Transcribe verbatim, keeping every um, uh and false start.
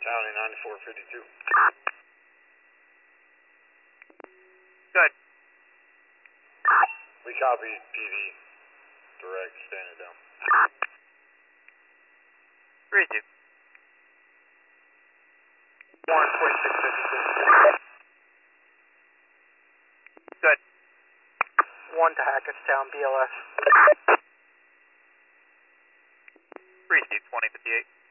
County ninety-four fifty-two. Good. We copy P D. Direct, standing down. three two. one forty-six fifty-two. Good. one to Hackettstown, B L S. three two, twenty fifty-eight.